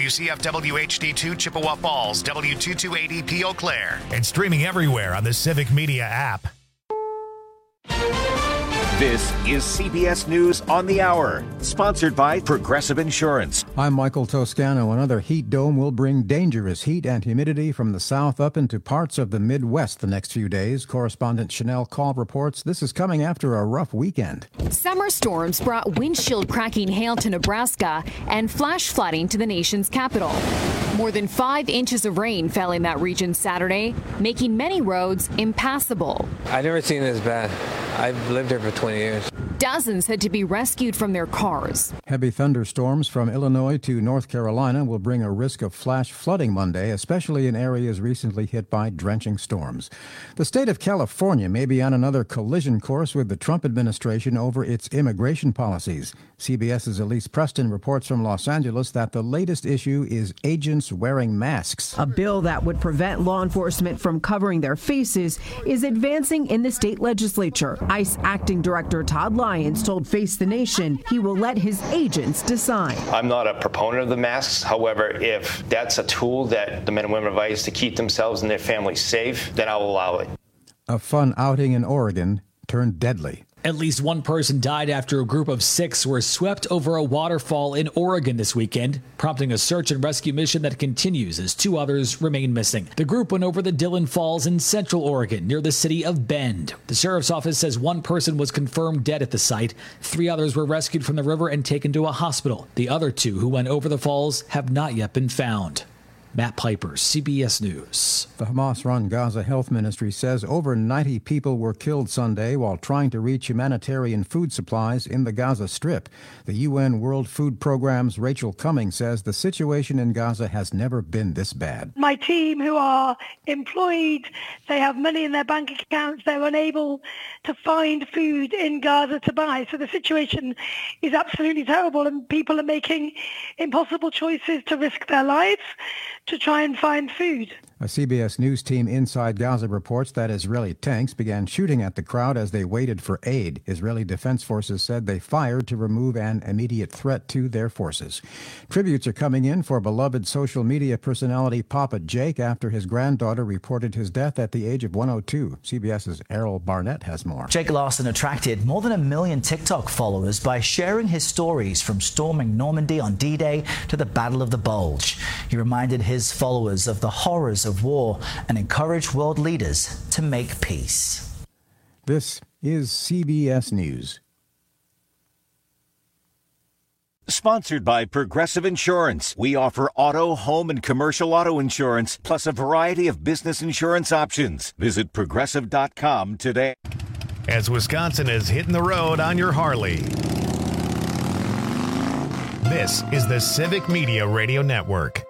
WCFW HD2 Chippewa Falls, W228EP Eau Claire, and streaming everywhere on the Civic Media app. This is CBS News on the Hour, sponsored by Progressive Insurance. I'm Michael Toscano. Another heat dome will bring dangerous heat and humidity from the south up into parts of the Midwest the next few days. Correspondent Chanel Call reports this is coming after a rough weekend. Summer storms brought windshield cracking hail to Nebraska and flash flooding to the nation's capital. More than 5 inches of rain fell in that region Saturday, making many roads impassable. I've never seen this bad. I've lived here for 20 years. Dozens had to be rescued from their cars. Heavy thunderstorms from Illinois to North Carolina will bring a risk of flash flooding Monday, especially in areas recently hit by drenching storms. The state of California may be on another collision course with the Trump administration over its immigration policies. CBS's Elise Preston reports from Los Angeles that the latest issue is agents wearing masks. A bill that would prevent law enforcement from covering their faces is advancing in the state legislature. ICE Acting Director Todd Lyons told Face the Nation he will let his agents decide. I'm not a proponent of the masks. However, if that's a tool that the men and women of ICE to keep themselves and their families safe, then I'll allow it. A fun outing in Oregon turned deadly. At least one person died after a group of 6 were swept over a waterfall in Oregon this weekend, prompting a search and rescue mission that continues as 2 others remain missing. The group went over the Dillon Falls in central Oregon near the city of Bend. The sheriff's office says 1 person was confirmed dead at the site. 3 others were rescued from the river and taken to a hospital. The other 2 who went over the falls have not yet been found. Matt Piper, CBS News. The Hamas-run Gaza Health Ministry says over 90 people were killed Sunday while trying to reach humanitarian food supplies in the Gaza Strip. The UN World Food Programme's Rachel Cummings says the situation in Gaza has never been this bad. My team, who are employed, they have money in their bank accounts, they're unable to find food in Gaza to buy. So the situation is absolutely terrible, and people are making impossible choices to risk their lives to try and find food. A CBS News team inside Gaza reports that Israeli tanks began shooting at the crowd as they waited for aid. Israeli Defense Forces said they fired to remove an immediate threat to their forces. Tributes are coming in for beloved social media personality Papa Jake after his granddaughter reported his death at the age of 102. CBS's Errol Barnett has more. Jake Larson attracted more than 1 million TikTok followers by sharing his stories from storming Normandy on D-Day to the Battle of the Bulge. He reminded his followers of the horrors of war and encouraged world leaders to make peace. This is CBS News. Sponsored by Progressive Insurance. We offer auto, home, and commercial auto insurance, plus a variety of business insurance options. Visit Progressive.com today. As Wisconsin is hitting the road on your Harley. This is the Civic Media Radio Network.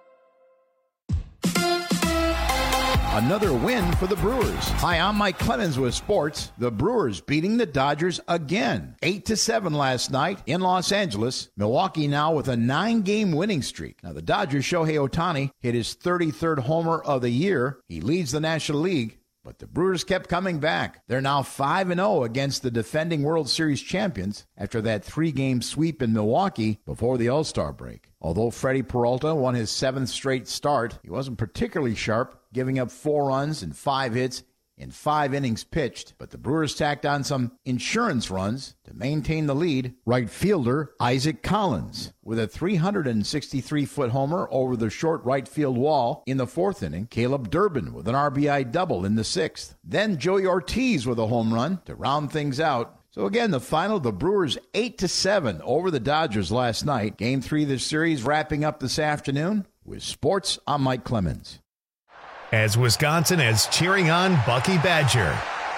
Another win for the Brewers. Hi, I'm Mike Clemens with sports. The Brewers beating the Dodgers again. 8-7 last night in Los Angeles. Milwaukee now with a 9-game winning streak. Now, the Dodgers' Shohei Ohtani hit his 33rd homer of the year. He leads the National League. But the Brewers kept coming back. They're now 5-0 against the defending World Series champions after that 3-game sweep in Milwaukee before the All-Star break. Although Freddie Peralta won his 7th straight start, he wasn't particularly sharp, giving up 4 runs and 5 hits in 5 innings pitched. But the Brewers tacked on some insurance runs to maintain the lead. Right fielder Isaac Collins with a 363-foot homer over the short right field wall in the 4th inning. Caleb Durbin with an RBI double in the 6th. Then Joey Ortiz with a home run to round things out. So again, the final, the Brewers 8-7 over the Dodgers last night. Game 3 of the series wrapping up this afternoon. With sports, I'm Mike Clemens. As Wisconsin is cheering on Bucky Badger.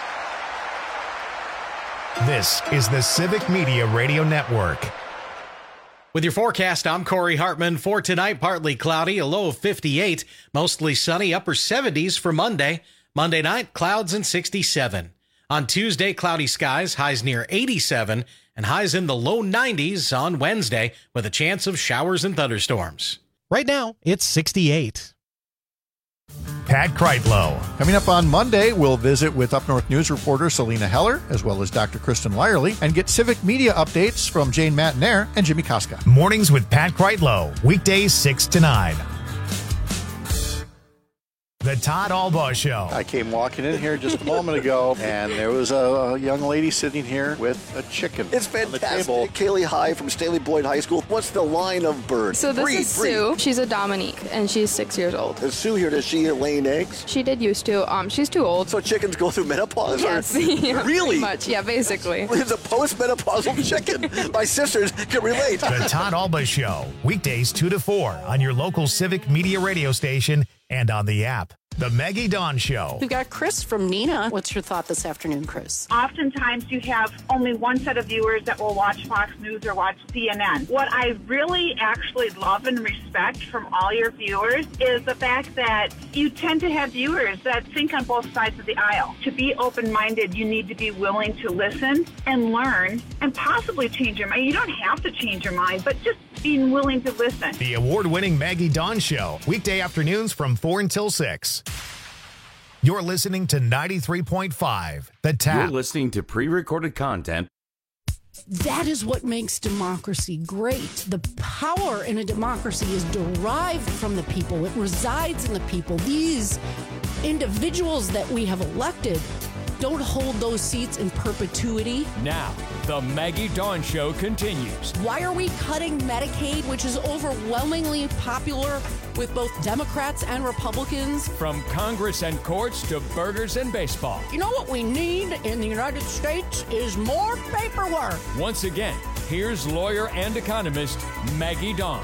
This is the Civic Media Radio Network. With your forecast, I'm Corey Hartman. For tonight, partly cloudy, a low of 58. Mostly sunny, upper 70s for Monday. Monday night, clouds and 67. On Tuesday, cloudy skies, highs near 87, and highs in the low 90s on Wednesday, with a chance of showers and thunderstorms. Right now, it's 68. Pat Kreitlow. Coming up on Monday, we'll visit with Up North News reporter Selena Heller, as well as Dr. Kristen Lyerly, and get civic media updates from Jane Matinaire and Jimmy Koska. Mornings with Pat Kreitlow, weekdays 6 to 9. The Todd Albaugh Show. I came walking in here just a moment ago, and there was a young lady sitting here with a chicken. It's fantastic. Kaylee High from Staley Boyd High School. What's the line of bird? So this is Sue. She's a Dominique, and she's 6 years old. Is Sue here? Does she laying eggs? She did used to. She's too old. So chickens go through menopause? Yes. Yeah, really? Pretty much. Yeah, basically. It's a post-menopausal chicken. My sisters can relate. The Todd Albaugh Show. Weekdays 2 to 4 on your local civic media radio station and on the app. The Maggie Dawn Show. We've got Chris from Nina. What's your thought this afternoon, Chris? Oftentimes you have only one set of viewers that will watch Fox News or watch CNN. What I really actually love and respect from all your viewers is the fact that you tend to have viewers that think on both sides of the aisle. To be open-minded, you need to be willing to listen and learn and possibly change your mind. You don't have to change your mind, but just being willing to listen. The award-winning Maggie Dawn Show. Weekday afternoons from 4 until 6. You're listening to 93.5, The Tap. You're listening to pre-recorded content. That is what makes democracy great. The power in a democracy is derived from the people. It resides in the people. These individuals that we have elected don't hold those seats in perpetuity. Now, the Maggie Dawn Show continues. Why are we cutting Medicaid, which is overwhelmingly popular with both Democrats and Republicans? From Congress and courts to burgers and baseball. You know what we need in the United States is more paperwork. Once again, here's lawyer and economist Maggie Dawn.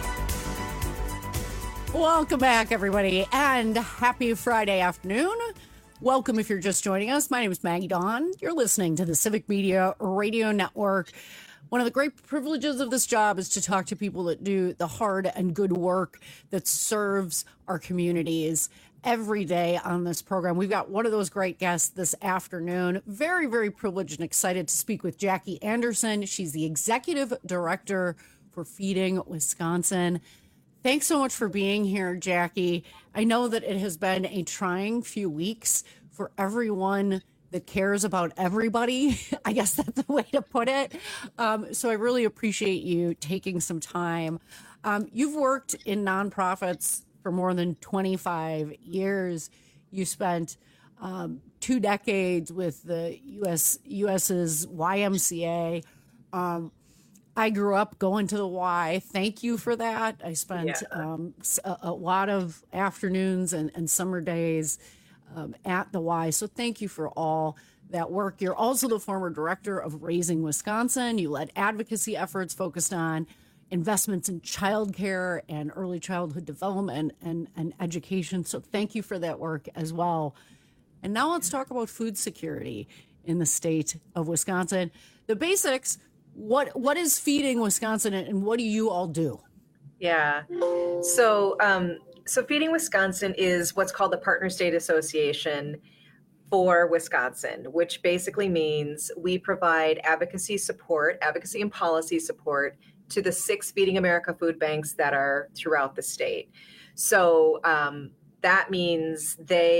Welcome back, everybody, and happy Friday afternoon. Welcome if you're just joining us. My name is Maggie Dawn. You're listening to the Civic Media Radio Network. One of the great privileges of this job is to talk to people that do the hard and good work that serves our communities every day on this program. We've got one of those great guests this afternoon. Very, very privileged and excited to speak with Jackie Anderson. She's the Executive Director for Feeding Wisconsin. Thanks so much for being here, Jackie. I know that it has been a trying few weeks for everyone that cares about everybody. I guess that's the way to put it. So I really appreciate you taking some time. You've worked in nonprofits for more than 25 years. You spent 2 decades with the US's YMCA. I grew up going to the Y. Thank you for that. I spent a lot of afternoons and summer days at the Y. So thank you for all that work. You're also the former director of Raising Wisconsin. You led advocacy efforts focused on investments in childcare and early childhood development and education. So thank you for that work as well. And now let's talk about food security in the state of Wisconsin. The basics. What is Feeding Wisconsin and what do you all do? Yeah. So Feeding Wisconsin is what's called the Partner State Association for Wisconsin, which basically means we provide advocacy and policy support to the 6 Feeding America food banks that are throughout the state. So that means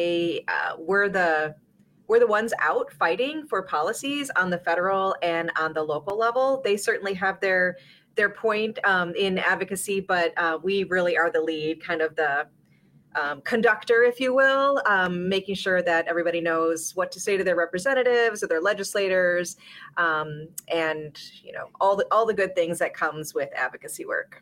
we're the ones out fighting for policies on the federal and on the local level. They certainly have their point in advocacy, but we really are the lead, kind of the conductor, if you will, making sure that everybody knows what to say to their representatives or their legislators, and all the good things that comes with advocacy work.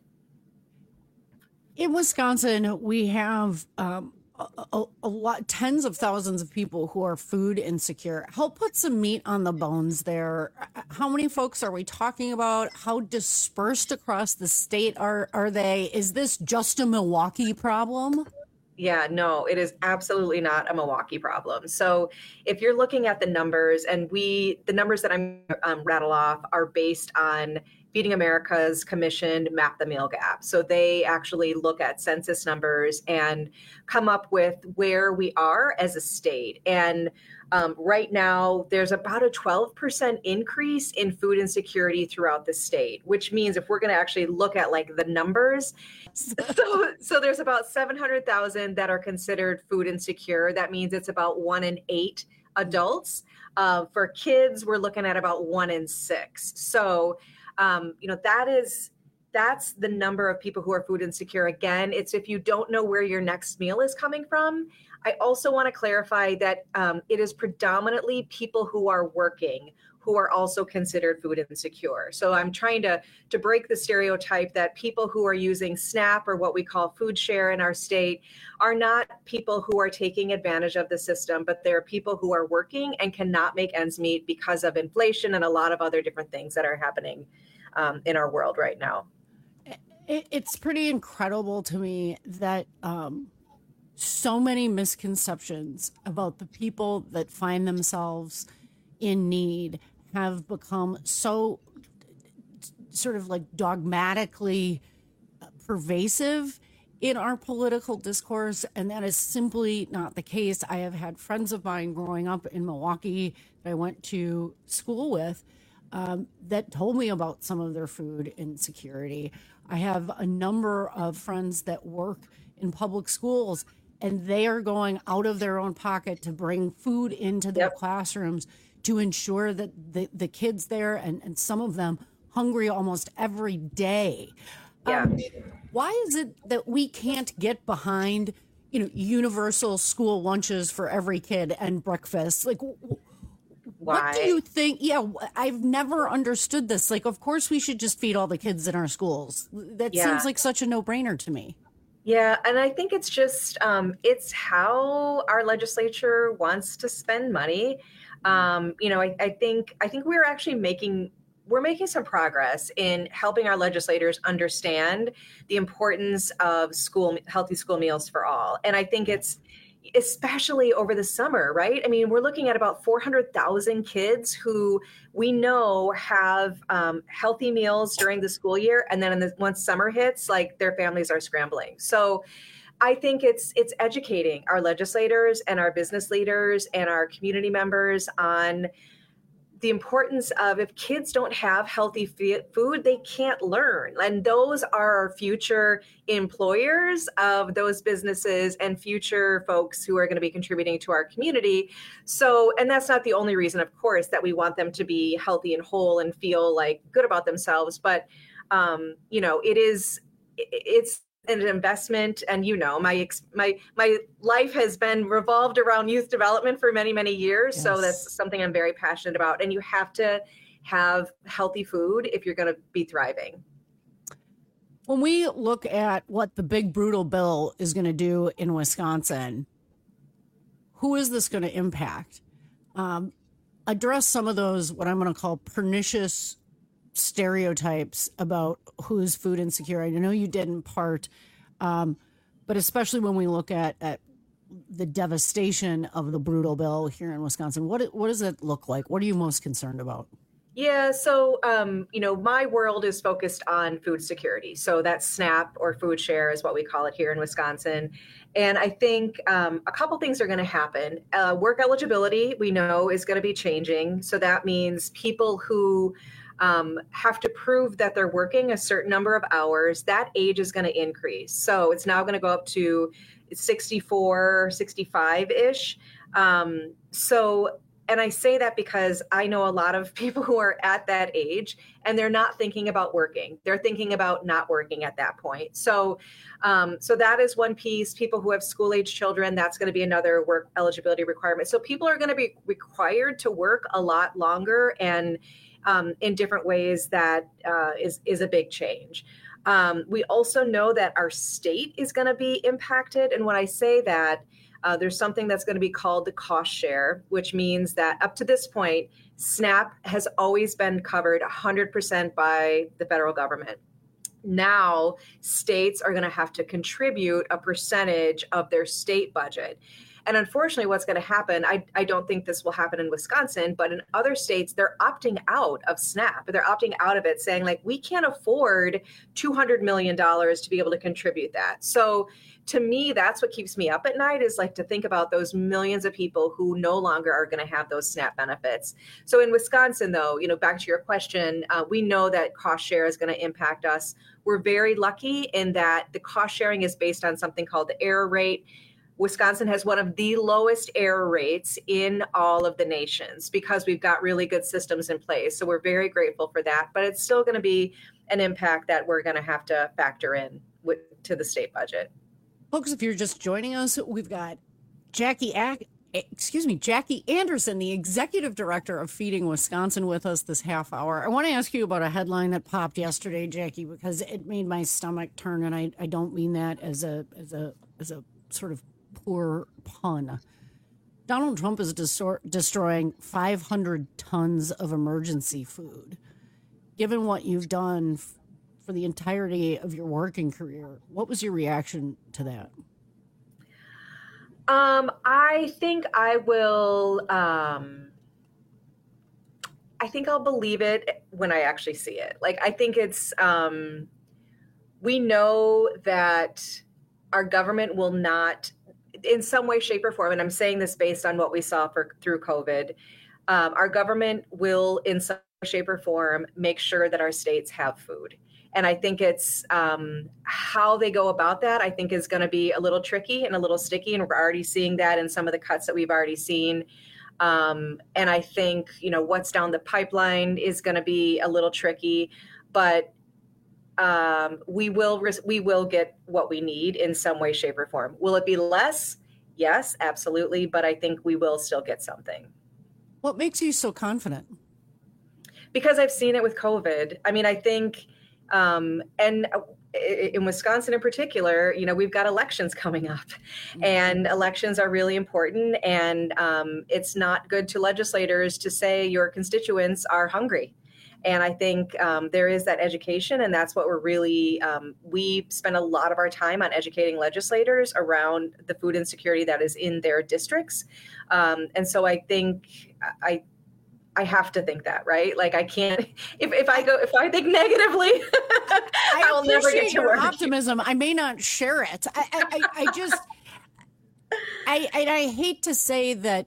In Wisconsin, we have a lot, tens of thousands of people who are food insecure. Help put some meat on the bones there. How many folks are we talking about? How dispersed across the state are they? Is this just a Milwaukee problem? Yeah, no, it is absolutely not a Milwaukee problem. So if you're looking at the numbers, and the numbers that I'm rattle off are based on Feeding America's commissioned Map the Meal Gap. So they actually look at census numbers and come up with where we are as a state. And right now, there's about a 12% increase in food insecurity throughout the state, which means if we're going to actually look at like the numbers, so there's about 700,000 that are considered food insecure. That means it's about 1 in 8 adults. For kids, we're looking at about 1 in 6. So, that's the number of people who are food insecure. Again, it's if you don't know where your next meal is coming from. I also want to clarify that it is predominantly people who are working who are also considered food insecure. So I'm trying to break the stereotype that people who are using SNAP or what we call food share in our state are not people who are taking advantage of the system, but they're people who are working and cannot make ends meet because of inflation and a lot of other different things that are happening in our world right now. It's pretty incredible to me that so many misconceptions about the people that find themselves in need have become so sort of like dogmatically pervasive in our political discourse, and that is simply not the case. I have had friends of mine growing up in Milwaukee that I went to school with that told me about some of their food insecurity. I have a number of friends that work in public schools, and they are going out of their own pocket to bring food into their classrooms to ensure that the kids there, and some of them hungry almost every day. Why is it that we can't get behind, universal school lunches for every kid and breakfast? Like, what do you think? Yeah, I've never understood this. Like, of course we should just feed all the kids in our schools. That seems like such a no-brainer to me. Yeah, and I think it's just, it's how our legislature wants to spend money. I think we're actually making some progress in helping our legislators understand the importance of healthy school meals for all. And I think it's especially over the summer, right? I mean, we're looking at about 400,000 kids who we know have healthy meals during the school year. And then once summer hits, like their families are scrambling. So I think it's educating our legislators and our business leaders and our community members on the importance of, if kids don't have healthy food, they can't learn. And those are our future employers of those businesses and future folks who are going to be contributing to our community. So, and that's not the only reason, of course, that we want them to be healthy and whole and feel like good about themselves. But, it's an investment. And, my life has been revolved around youth development for many, many years. Yes. So that's something I'm very passionate about. And you have to have healthy food if you're going to be thriving. When we look at what the big brutal bill is going to do in Wisconsin, who is this going to impact? Address some of those, what I'm going to call pernicious stereotypes about who's food insecure. I know you did in part, but especially when we look at the devastation of the brutal bill here in Wisconsin, what does it look like? What are you most concerned about? Yeah, so, my world is focused on food security. So that's SNAP, or food share is what we call it here in Wisconsin. And I think a couple things are going to happen. Work eligibility, we know, is going to be changing. So that means people who have to prove that they're working a certain number of hours, that age is going to increase. So it's now going to go up to 64, 65-ish. And I say that because I know a lot of people who are at that age and they're not thinking about working. They're thinking about not working at that point. So that is one piece. People who have school-age children, that's going to be another work eligibility requirement. So people are going to be required to work a lot longer and in different ways. That is a big change. We also know that our state is going to be impacted. And when I say that, there's something that's going to be called the cost share, which means that up to this point, SNAP has always been covered 100% by the federal government. Now, states are going to have to contribute a percentage of their state budget. And unfortunately, what's going to happen, I don't think this will happen in Wisconsin, but in other states, they're opting out of SNAP. They're opting out of it, saying like, we can't afford $200 million to be able to contribute that. So to me, that's what keeps me up at night, is like to think about those millions of people who no longer are going to have those SNAP benefits. So in Wisconsin, though, back to your question, we know that cost share is going to impact us. We're very lucky in that the cost sharing is based on something called the error rate. Wisconsin has one of the lowest error rates in all of the nations because we've got really good systems in place. So we're very grateful for that, but it's still going to be an impact that we're going to have to factor in to the state budget. Folks, if you're just joining us, we've got Jackie Anderson, the executive director of Feeding Wisconsin, with us this half hour. I want to ask you about a headline that popped yesterday, Jackie, because it made my stomach turn, and I don't mean that as a sort of poor pun. Donald Trump is destroying 500 tons of emergency food. Given what you've done for the entirety of your working career, what was your reaction to that? I think I will. I think I'll believe it when I actually see it. Like, I think it's. We know that our government will not, in some way, shape, or form, and I'm saying this based on what we saw through COVID. Our government will, in some way, shape, or form, make sure that our states have food. And I think it's how they go about that, I think, is going to be a little tricky and a little sticky. And we're already seeing that in some of the cuts that we've already seen. And I think, what's down the pipeline is going to be a little tricky. But we will get what we need in some way, shape, or form. Will it be less? Yes, absolutely. But I think we will still get something. What makes you so confident? Because I've seen it with COVID. I mean, I think... and in Wisconsin in particular, we've got elections coming up, and elections are really important. And it's not good to legislators to say your constituents are hungry. And I think there is that education, and that's what we're really, we spend a lot of our time on educating legislators around the food insecurity that is in their districts. And so I think I have to think that, right? Like, I can't, if I think negatively, I will never get to your work. Optimism. I may not share it. I just, I hate to say that,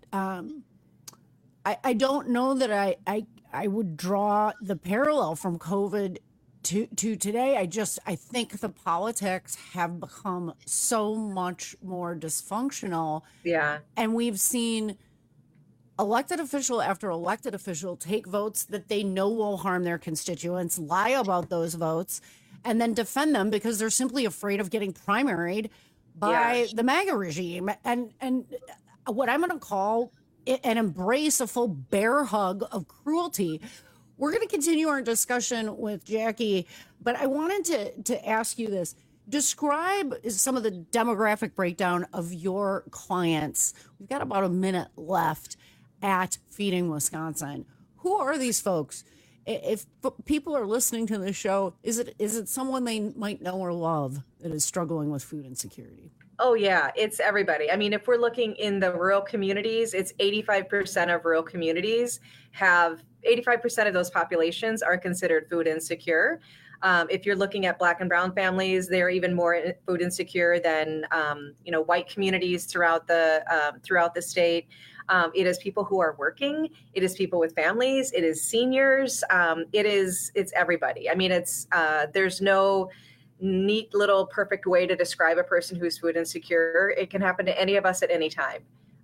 I don't know that I would draw the parallel from COVID to today. I think the politics have become so much more dysfunctional. Yeah. And we've seen elected official after elected official take votes that they know will harm their constituents, lie about those votes, and then defend them because they're simply afraid of getting primaried by the MAGA regime. And what I'm going to call and embrace a full bear hug of cruelty. We're going to continue our discussion with Jackie, but I wanted to ask you this. Describe some of the demographic breakdown of your clients. We've got about a minute left at Feeding Wisconsin. Who are these folks? If people are listening to this show, is it someone they might know or love that is struggling with food insecurity? Oh, yeah, it's everybody. I mean, if we're looking in the rural communities, it's 85% of rural communities have 85% of those populations are considered food insecure. If you're looking at Black and brown families, they're even more food insecure than white communities throughout the state. It is people who are working. It is people with families. It is seniors. It's everybody. I mean, there's no neat little perfect way to describe a person who's food insecure. It can happen to any of us at any time.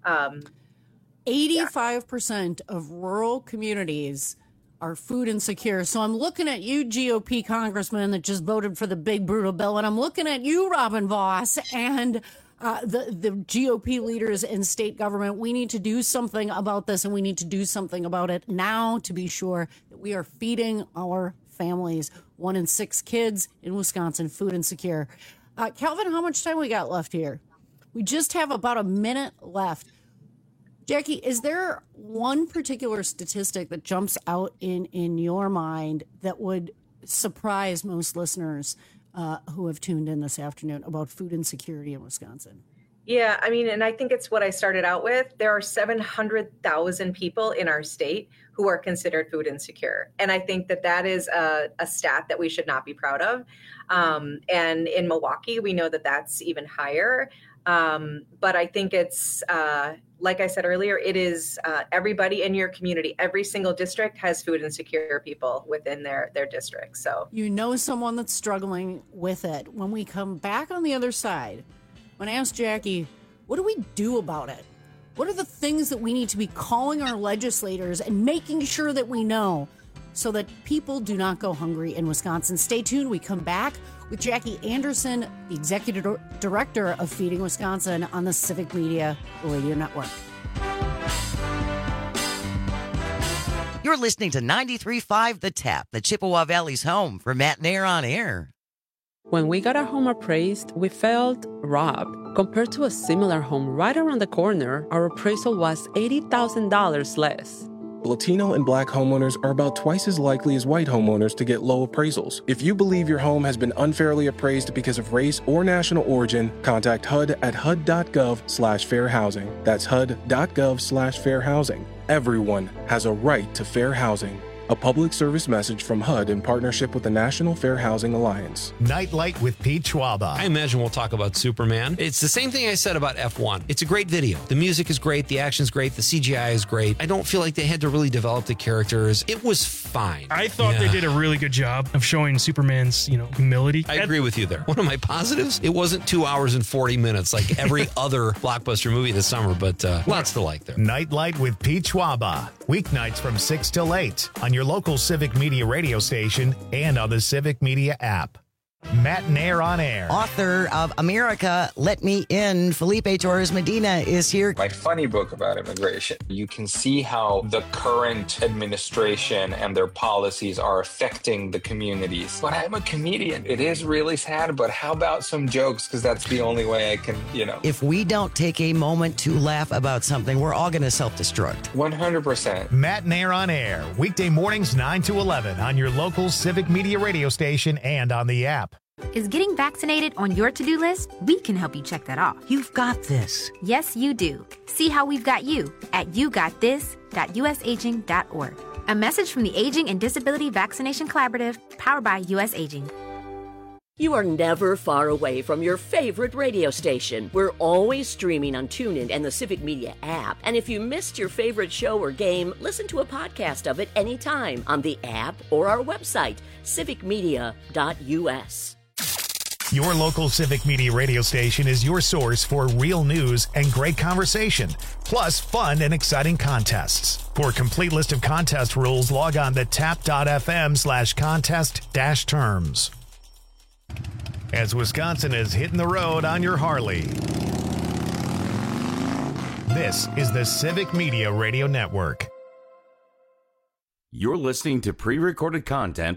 85% of rural communities are food insecure. So I'm looking at you, GOP congressman that just voted for the big brutal bill, and I'm looking at you, Robin Vos, and the GOP leaders in state government. We need to do something about this, and we need to do something about it now to be sure that we are feeding our families. 1 in 6 kids in Wisconsin food insecure. Calvin, how much time we got left here? We just have about a minute left. Jackie, is there one particular statistic that jumps out in your mind that would surprise most listeners who have tuned in this afternoon about food insecurity in Wisconsin? Yeah, I mean, and I think it's what I started out with. There are 700,000 people in our state who are considered food insecure. And I think that is a stat that we should not be proud of. And in Milwaukee, we know that that's even higher. But I think it's, like I said earlier, it is everybody in your community. Every single district has food insecure people within their district. So you know someone that's struggling with it. When we come back on the other side, when I asked Jackie, what do we do about it? What are the things that we need to be calling our legislators and making sure that we know so that people do not go hungry in Wisconsin? Stay tuned. We come back with Jackie Anderson, the executive director of Feeding Wisconsin on the Civic Media Radio Network. You're listening to 93.5 The Tap, the Chippewa Valley's home for Matt Nair on air. When we got our home appraised, we felt robbed. Compared to a similar home right around the corner, our appraisal was $80,000 less. Latino and Black homeowners are about twice as likely as white homeowners to get low appraisals. If you believe your home has been unfairly appraised because of race or national origin, contact HUD at hud.gov/fair housing. That's hud.gov/fair housing. Everyone has a right to fair housing. A public service message from HUD in partnership with the National Fair Housing Alliance. Nightlight with Pete Schwaba. I imagine we'll talk about Superman. It's the same thing I said about F1. It's a great video. The music is great. The action's great. The CGI is great. I don't feel like they had to really develop the characters. It was fine. I thought they did a really good job of showing Superman's, humility. I agree with you there. One of my positives, it wasn't 2 hours and 40 minutes like every other blockbuster movie this summer, but lots to like there. Nightlight with Pete Schwaba. Weeknights from 6 till 8 on your local Civic Media radio station and on the Civic Media app. Matt Nair on air. Author of America, Let Me In, Felipe Torres Medina is here. My funny book about immigration. You can see how the current administration and their policies are affecting the communities. But I'm a comedian. It is really sad, but how about some jokes? Because that's the only way I can, If we don't take a moment to laugh about something, we're all going to self-destruct. 100%. Matt Nair on air. Weekday mornings 9 to 11 on your local Civic Media radio station and on the app. Is getting vaccinated on your to-do list? We can help you check that off. You've got this. Yes, you do. See how we've got you at yougotthis.usaging.org. A message from the Aging and Disability Vaccination Collaborative, powered by US Aging. You are never far away from your favorite radio station. We're always streaming on TuneIn and the Civic Media app. And if you missed your favorite show or game, listen to a podcast of it anytime on the app or our website, civicmedia.us. Your local Civic Media radio station is your source for real news and great conversation, plus fun and exciting contests. For a complete list of contest rules, log on to tap.fm/contest-terms. As Wisconsin is hitting the road on your Harley, this is the Civic Media Radio Network. You're listening to pre-recorded content.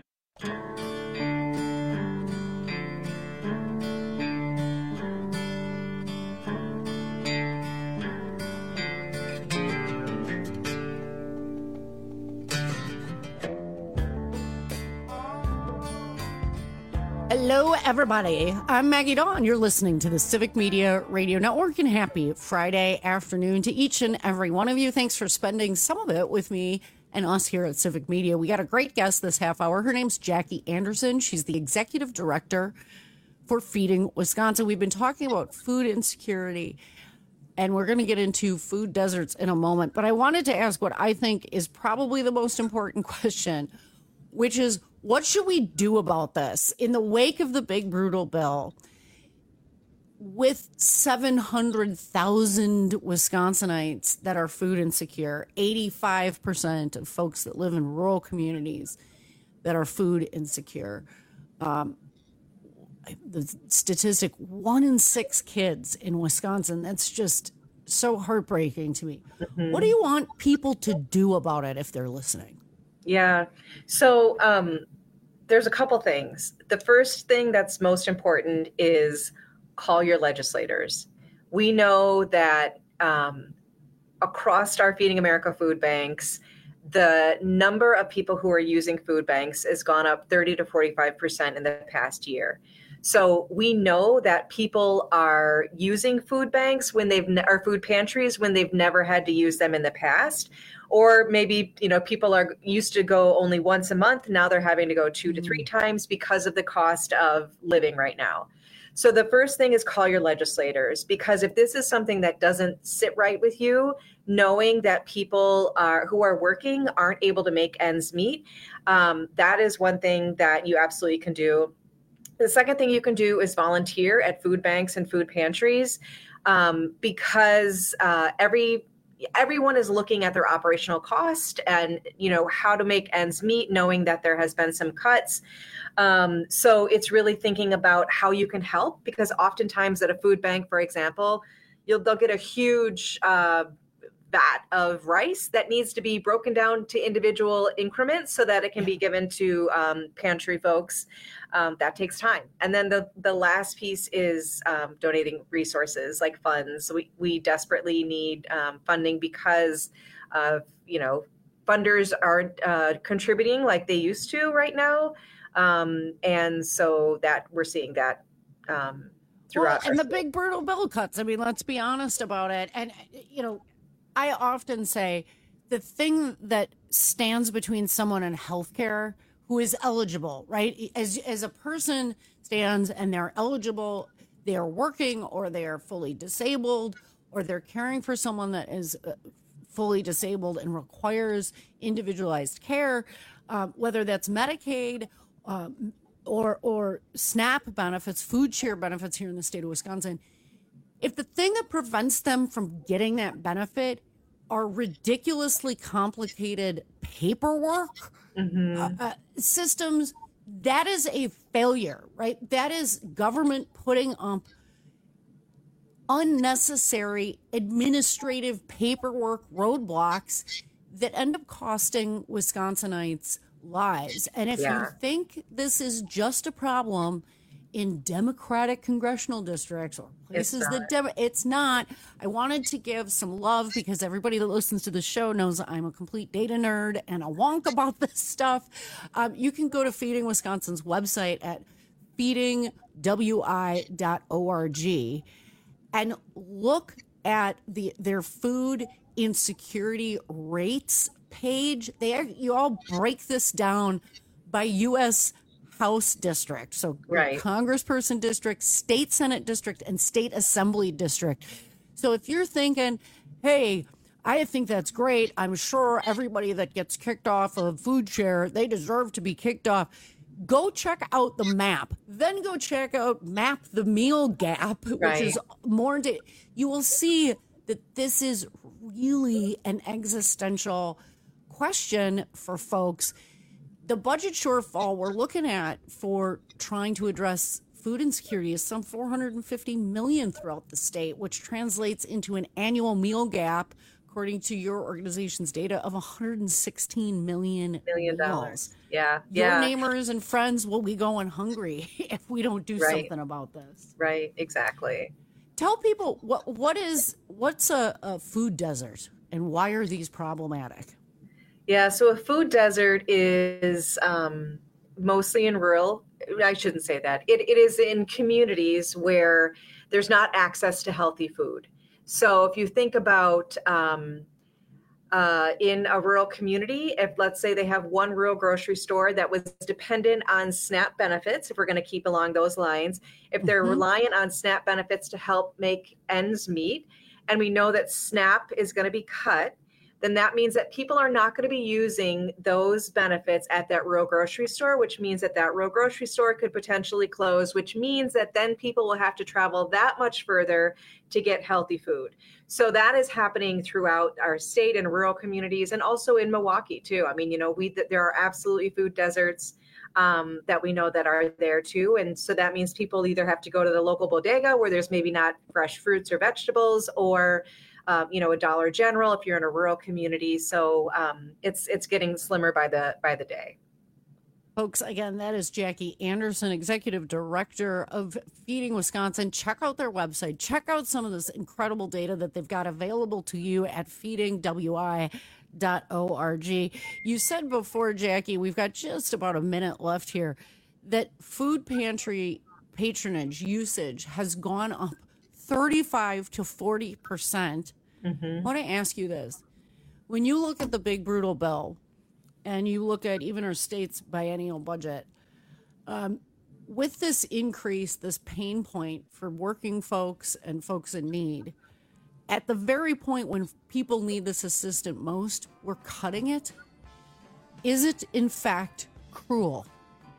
Hello, everybody. I'm Maggie Dawn. You're listening to the Civic Media Radio Network, and happy Friday afternoon to each and every one of you. Thanks for spending some of it with me and us here at Civic Media. We got a great guest this half hour. Her name's Jackie Anderson. She's the executive director for Feeding Wisconsin. We've been talking about food insecurity, and we're going to get into food deserts in a moment. But I wanted to ask what I think is probably the most important question, which is, what should we do about this in the wake of the big brutal bill? With 700,000 Wisconsinites that are food insecure, 85% of folks that live in rural communities that are food insecure. The statistic, 1 in 6 kids in Wisconsin, that's just so heartbreaking to me. Mm-hmm. What do you want people to do about it if they're listening? Yeah. So there's a couple things. The first thing that's most important is call your legislators. We know that across our Feeding America food banks, the number of people who are using food banks has gone up 30 to 45% in the past year. So we know that people are using food banks or food pantries when they've never had to use them in the past. Or maybe, people are used to go only once a month. Now they're having to go 2 to 3 times because of the cost of living right now. So the first thing is call your legislators, because if this is something that doesn't sit right with you, knowing that people who are working aren't able to make ends meet, that is one thing that you absolutely can do. The second thing you can do is volunteer at food banks and food pantries, because everyone is looking at their operational cost and, how to make ends meet, knowing that there has been some cuts. So it's really thinking about how you can help, because oftentimes at a food bank, for example, they'll get a huge vat of rice that needs to be broken down to individual increments so that it can be given to pantry folks. That takes time. And then the last piece is donating resources like funds. So we desperately need funding because funders aren't contributing like they used to right now. And so that we're seeing that throughout. And the big brutal bill cuts. I mean, let's be honest about it. And, I often say the thing that stands between someone and healthcare who is eligible, right? As a person stands and they're eligible, they're working or they're fully disabled or they're caring for someone that is fully disabled and requires individualized care, whether that's Medicaid or SNAP benefits, food share benefits here in the state of Wisconsin. If the thing that prevents them from getting that benefit are ridiculously complicated paperwork systems, that is a failure, right? That is government putting up unnecessary administrative paperwork roadblocks that end up costing Wisconsinites lives. And if you think this is just a problem in Democratic congressional districts or places it's not. I wanted to give some love because everybody that listens to the show knows I'm a complete data nerd and a wonk about this stuff. You can go to Feeding Wisconsin's website at feedingwi.org and look at their food insecurity rates page. You all break this down by U.S. House district. So Congressperson district, state Senate district, and state assembly district. So if you're thinking, hey, I think that's great, I'm sure everybody that gets kicked off of food share, they deserve to be kicked off. Go check out the map. Then go check out Map the Meal Gap, which is more. You will see that this is really an existential question for folks. The budget shortfall we're looking at for trying to address food insecurity is some $450 million throughout the state, which translates into an annual meal gap, according to your organization's data, of $116 million. Yeah. Your neighbors and friends will be going hungry if we don't do something about this. Right, exactly. Tell people what's a food desert and why are these problematic? Yeah, so a food desert is mostly in rural. I shouldn't say that. It is in communities where there's not access to healthy food. So if you think about in a rural community, if let's say they have one rural grocery store that was dependent on SNAP benefits, if we're going to keep along those lines, if they're reliant on SNAP benefits to help make ends meet, and we know that SNAP is going to be cut, then that means that people are not going to be using those benefits at that rural grocery store, which means that that rural grocery store could potentially close, which means that then people will have to travel that much further to get healthy food. So that is happening throughout our state and rural communities, and also in Milwaukee too. I mean, there are absolutely food deserts that we know that are there too. And so that means people either have to go to the local bodega where there's maybe not fresh fruits or vegetables, or a Dollar General if you're in a rural community. So it's getting slimmer by the day. Folks, again, that is Jackie Anderson, Executive Director of Feeding Wisconsin. Check out their website. Check out some of this incredible data that they've got available to you at feedingwi.org. You said before, Jackie, we've got just about a minute left here, that food pantry patronage usage has gone up 35 to 40%. I want to ask you this. When you look at the big brutal bill and you look at even our state's biennial budget, with this increase, this pain point for working folks and folks in need, at the very point when people need this assistance most, we're cutting it. Is it, in fact, cruel?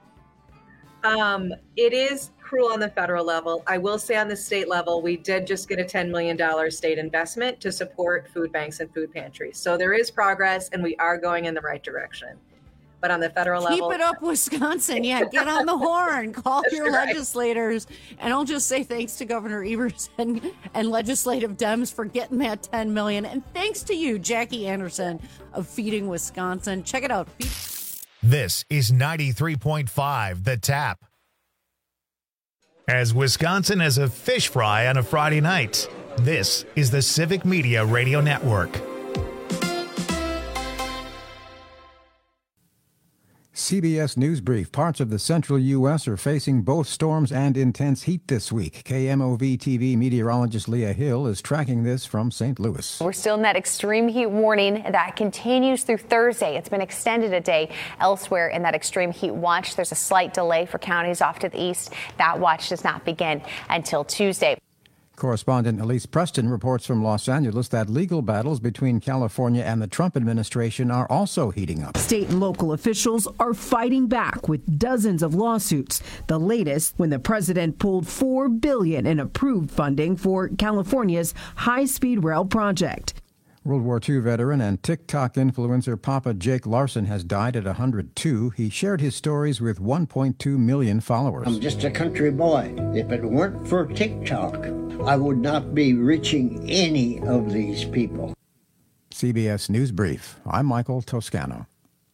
It is cruel on the federal level. I will say on the state level, we did just get a $10 million state investment to support food banks and food pantries. So there is progress and we are going in the right direction. But on the federal level... Keep it up, Wisconsin. Yeah, get on the horn. Call your legislators. And I'll just say thanks to Governor Evers and legislative Dems for getting that $10 million. And thanks to you, Jackie Anderson of Feeding Wisconsin. Check it out. This is 93.5 The Tap. As Wisconsin has a fish fry on a Friday night, this is the Civic Media Radio Network. CBS News Brief. Parts of the central U.S. are facing both storms and intense heat this week. KMOV-TV meteorologist Leah Hill is tracking this from St. Louis. We're still in that extreme heat warning that continues through Thursday. It's been extended a day elsewhere in that extreme heat watch. There's a slight delay for counties off to the east. That watch does not begin until Tuesday. Correspondent Elise Preston reports from Los Angeles that legal battles between California and the Trump administration are also heating up. State and local officials are fighting back with dozens of lawsuits. The latest when the president pulled $4 billion in approved funding for California's high-speed rail project. World War II veteran and TikTok influencer Papa Jake Larson has died at 102. He shared his stories with 1.2 million followers. I'm just a country boy. If it weren't for TikTok, I would not be reaching any of these people. CBS News Brief. I'm Michael Toscano.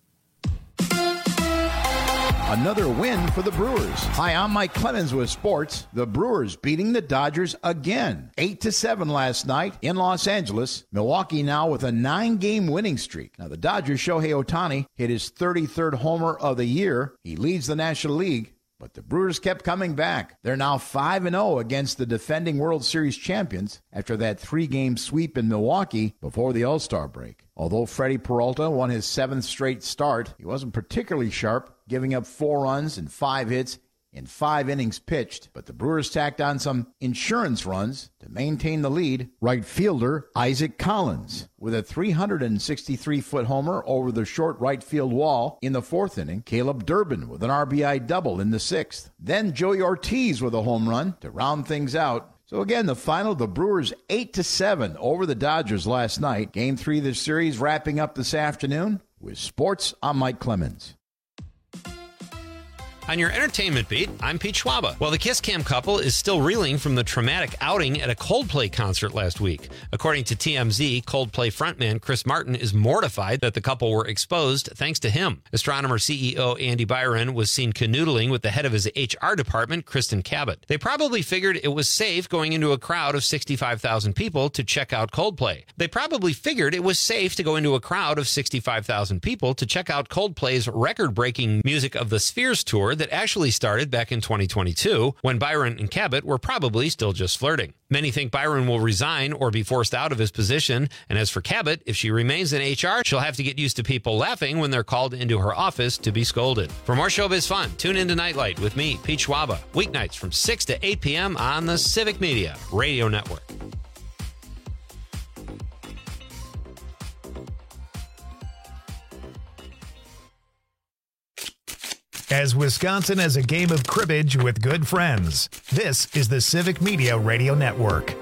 Another win for the Brewers. Hi, I'm Mike Clemens with sports. The Brewers beating the Dodgers again. 8-7 last night in Los Angeles. Milwaukee now with a 9-game winning streak. Now, the Dodgers' Shohei Ohtani hit his 33rd homer of the year. He leads the National League. But the Brewers kept coming back. They're now 5-0 against the defending World Series champions after that 3-game sweep in Milwaukee before the All-Star break. Although Freddie Peralta won his 7th straight start, he wasn't particularly sharp, giving up 4 runs and 5 hits in 5 innings pitched. But the Brewers tacked on some insurance runs to maintain the lead. Right fielder Isaac Collins with a 363-foot homer over the short right field wall in the 4th inning. Caleb Durbin with an RBI double in the 6th. Then Joey Ortiz with a home run to round things out. So again, the final, the Brewers 8-7 over the Dodgers last night. Game 3 of the series wrapping up this afternoon. With sports, I'm Mike Clemens. On your entertainment beat, I'm Pete Schwaba. Well, the Kiss Cam couple is still reeling from the traumatic outing at a Coldplay concert last week. According to TMZ, Coldplay frontman Chris Martin is mortified that the couple were exposed thanks to him. Astronomer CEO Andy Byron was seen canoodling with the head of his HR department, Kristen Cabot. They probably figured it was safe going into a crowd of 65,000 people to check out Coldplay. They probably figured it was safe to go into a crowd of 65,000 people to check out Coldplay's record-breaking Music of the Spheres tour that actually started back in 2022 when Byron and Cabot were probably still just flirting. Many think Byron will resign or be forced out of his position. And as for Cabot, if she remains in HR, she'll have to get used to people laughing when they're called into her office to be scolded. For more showbiz fun, tune in to Nightlight with me, Pete Schwaba, weeknights from 6 to 8 p.m. on the Civic Media Radio Network. As Wisconsin has a game of cribbage with good friends, this is the Civic Media Radio Network.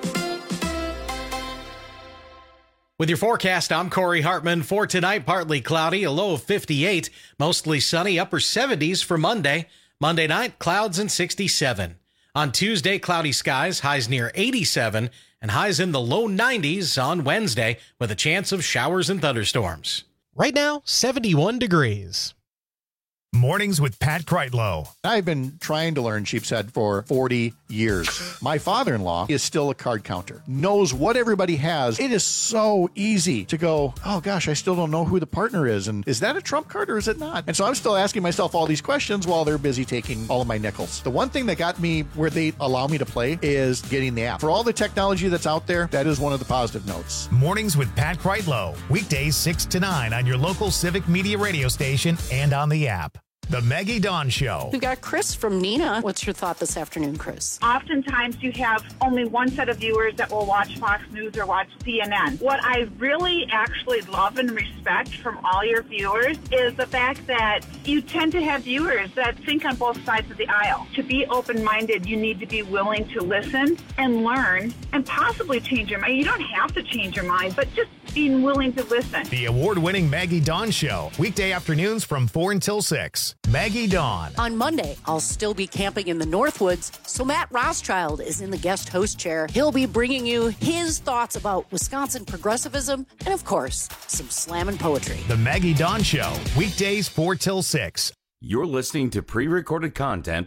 With your forecast, I'm Corey Hartman. For tonight, partly cloudy, a low of 58, mostly sunny, upper 70s for Monday. Monday night, clouds and 67. On Tuesday, cloudy skies, highs near 87, and highs in the low 90s on Wednesday with a chance of showers and thunderstorms. Right now, 71 degrees. Mornings with Pat Kreitlow. I've been trying to learn Sheepshead for 40 years. My father-in-law is still a card counter, knows what everybody has. It is so easy to go, oh gosh, I still don't know who the partner is. And is that a trump card or is it not? And so I'm still asking myself all these questions while they're busy taking all of my nickels. The one thing that got me where they allow me to play is getting the app. For all the technology that's out there, that is one of the positive notes. Mornings with Pat Kreitlow. Weekdays 6 to 9 on your local Civic Media radio station and on the app. The Maggie Dawn Show. We've got Chris from Nina. What's your thought this afternoon, Chris? Oftentimes you have only one set of viewers that will watch Fox News or watch CNN. What I really actually love and respect from all your viewers is the fact that you tend to have viewers that think on both sides of the aisle. To be open-minded, you need to be willing to listen and learn and possibly change your mind. You don't have to change your mind, but just being willing to listen. The award-winning Maggie Dawn Show. Weekday afternoons from 4 until 6. Maggie Dawn. On Monday, I'll still be camping in the Northwoods, so Matt Rothschild is in the guest host chair. He'll be bringing you his thoughts about Wisconsin progressivism and, of course, some slammin' poetry. The Maggie Dawn Show. Weekdays 4 till 6. You're listening to pre-recorded content.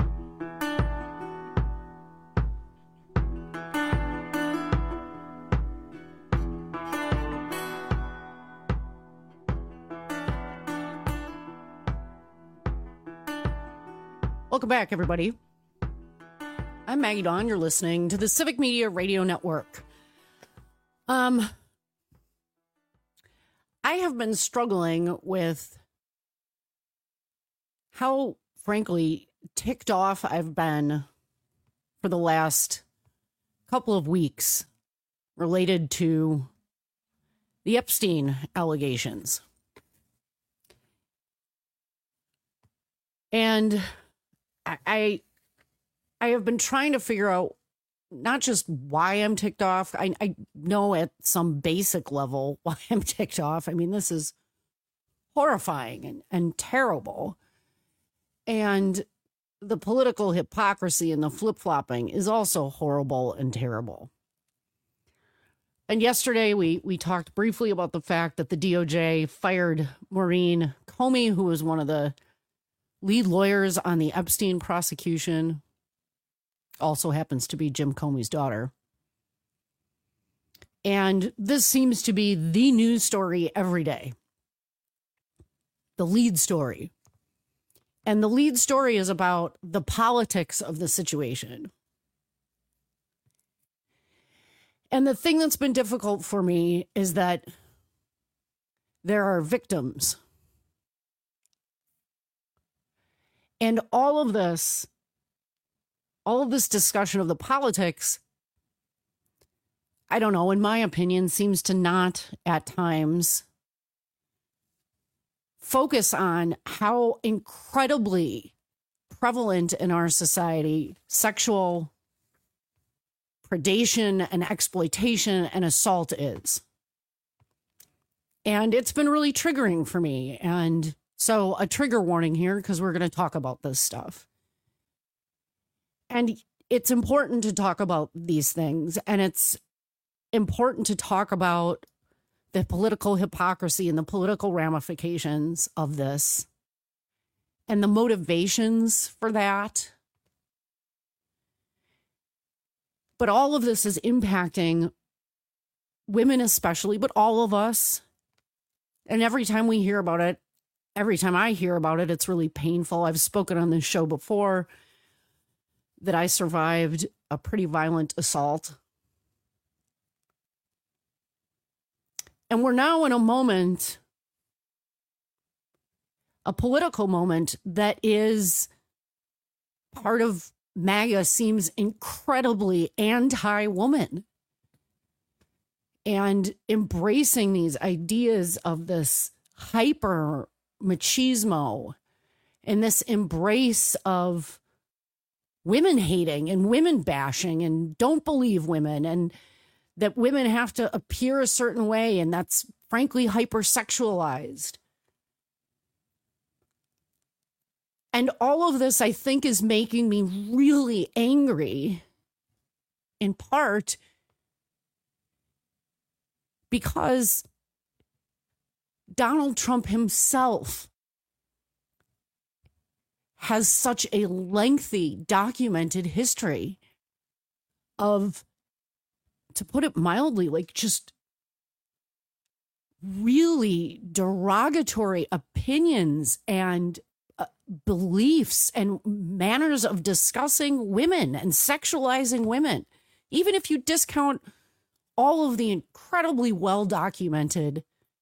Welcome back, everybody. I'm Maggie Dawn. You're listening to the Civic Media Radio Network. I have been struggling with how, frankly, ticked off I've been for the last couple of weeks related to the Epstein allegations. And I have been trying to figure out not just why I'm ticked off. I know at some basic level why I'm ticked off. I mean, this is horrifying and terrible. And the political hypocrisy and the flip-flopping is also horrible and terrible. And yesterday we talked briefly about the fact that the DOJ fired Maureen Comey, who was one of the lead lawyers on the Epstein prosecution, also happens to be Jim Comey's daughter. And this seems to be the news story every day. The lead story. And the lead story is about the politics of the situation. And the thing that's been difficult for me is that there are victims. And all of this discussion of the politics, I don't know, in my opinion, seems to not at times focus on how incredibly prevalent in our society sexual predation and exploitation and assault is. And it's been really triggering for me. And so a trigger warning here, because we're going to talk about this stuff. And it's important to talk about these things. And it's important to talk about the political hypocrisy and the political ramifications of this and the motivations for that. But all of this is impacting women especially, but all of us. And every time we hear about it, every time I hear about it, it's really painful. I've spoken on this show before that I survived a pretty violent assault. And we're now in a moment, a political moment that is part of MAGA seems incredibly anti-woman and embracing these ideas of this hyper machismo and this embrace of women hating and women bashing and don't believe women and that women have to appear a certain way, and that's frankly hypersexualized. And all of this, I think, is making me really angry, in part because Donald Trump himself has such a lengthy documented history of, to put it mildly, like just really derogatory opinions and beliefs and manners of discussing women and sexualizing women. Even if you discount all of the incredibly well-documented,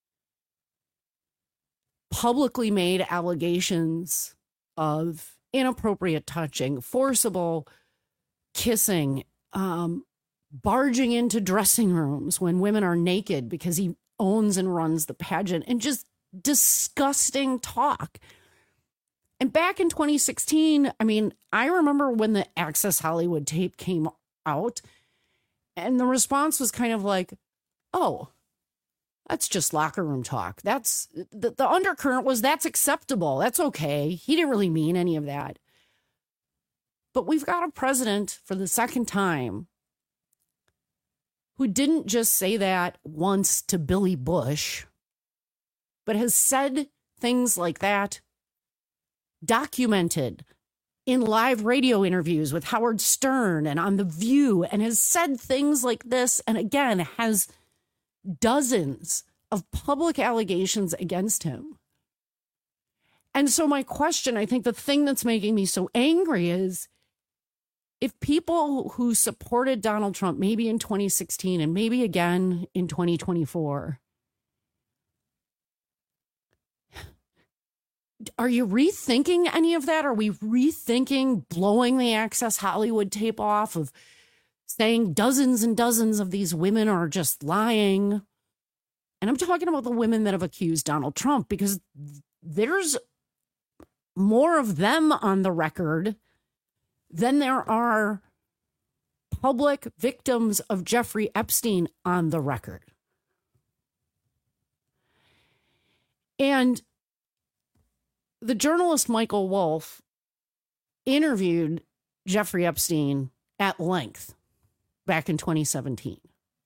publicly made allegations of inappropriate touching, forcible kissing, barging into dressing rooms when women are naked because he owns and runs the pageant, and just disgusting talk. And back in 2016, I mean, I remember when the Access Hollywood tape came out, and the response was kind of like, oh, that's just locker room talk. That's the undercurrent was that's acceptable. That's okay. He didn't really mean any of that. But we've got a president for the second time who didn't just say that once to Billy Bush, but has said things like that, documented in live radio interviews with Howard Stern and on The View, and has said things like this, and again, has dozens of public allegations against him. And so my question, I think the thing that's making me so angry is, if people who supported Donald Trump, maybe in 2016 and maybe again in 2024, are you rethinking any of that? Are we rethinking blowing the Access Hollywood tape off, of saying dozens and dozens of these women are just lying? And I'm talking about the women that have accused Donald Trump, because there's more of them on the record than there are public victims of Jeffrey Epstein on the record. And the journalist Michael Wolff interviewed Jeffrey Epstein at length back in 2017.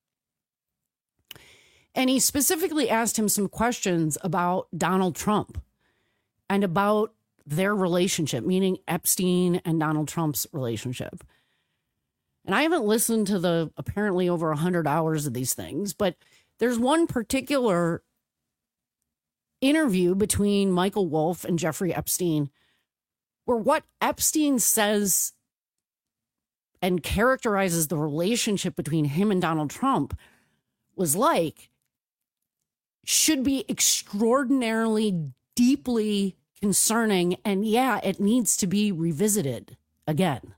And he specifically asked him some questions about Donald Trump and about their relationship, meaning Epstein and Donald Trump's relationship. And I haven't listened to the apparently over 100 hours of these things, but there's one particular interview between Michael Wolff and Jeffrey Epstein where what Epstein says and characterizes the relationship between him and Donald Trump was like, should be extraordinarily, deeply concerning, and yeah, it needs to be revisited again.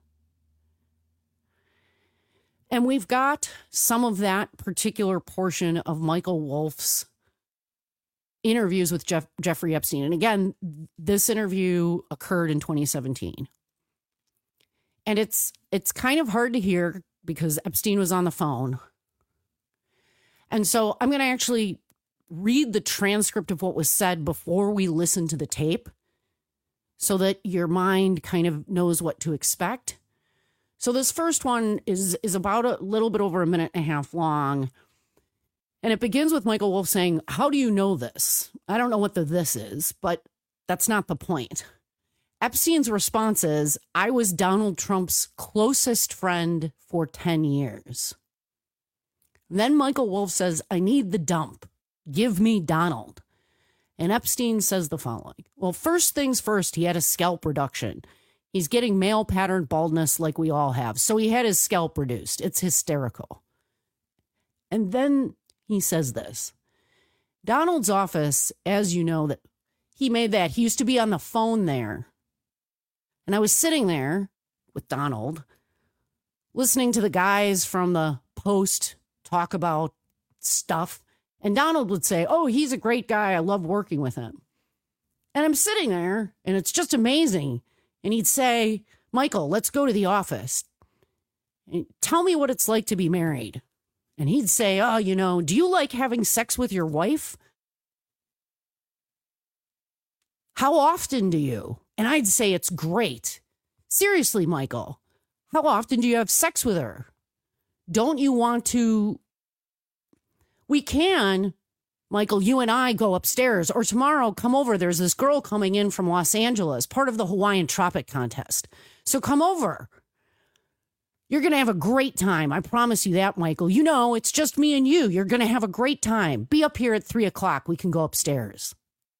And we've got some of that particular portion of Michael Wolff's interviews with Jeffrey Epstein. And again, this interview occurred in 2017. And it's kind of hard to hear because Epstein was on the phone. And so I'm going to actually read the transcript of what was said before we listen to the tape so that your mind kind of knows what to expect. So this first one is about a little bit over a minute and a half long. And it begins with Michael Wolff saying, "How do you know this?" I don't know what the this is, but that's not the point. Epstein's response is, "I was Donald Trump's closest friend for 10 years. Then Michael Wolff says, "I need the dump. Give me Donald." And Epstein says the following. Well, first things first, he had a scalp reduction. He's getting male pattern baldness like we all have. So he had his scalp reduced. It's hysterical. And then he says this. Donald's office, as you know, that he made that. He used to be on the phone there. And I was sitting there with Donald, listening to the guys from the Post talk about stuff. And Donald would say, "Oh, he's a great guy. I love working with him." And I'm sitting there, and it's just amazing. And he'd say, "Michael, let's go to the office. And tell me what it's like to be married." And he'd say, "Oh, you know, do you like having sex with your wife? How often do you?" And I'd say, "It's great. Seriously, Michael, how often do you have sex with her? Don't you want to?" We can, Michael, you and I go upstairs, or tomorrow come over. There's this girl coming in from Los Angeles, part of the Hawaiian Tropic Contest. So come over. You're going to have a great time. I promise you that, Michael. You know, it's just me and you. You're going to have a great time. Be up here at 3:00. We can go upstairs.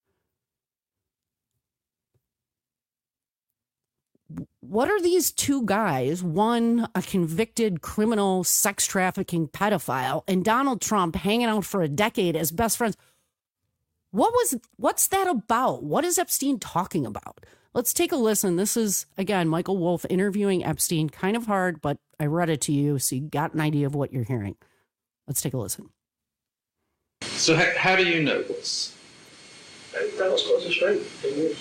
What are these two guys, one a convicted criminal sex trafficking pedophile, and Donald Trump hanging out for a decade as best friends? What's that about? What is Epstein talking about? Let's take a listen. This is, again, Michael Wolff interviewing Epstein. Kind of hard, but I read it to you, so you got an idea of what you're hearing. Let's take a listen. So how do you know this? That was close to straight. 10 years.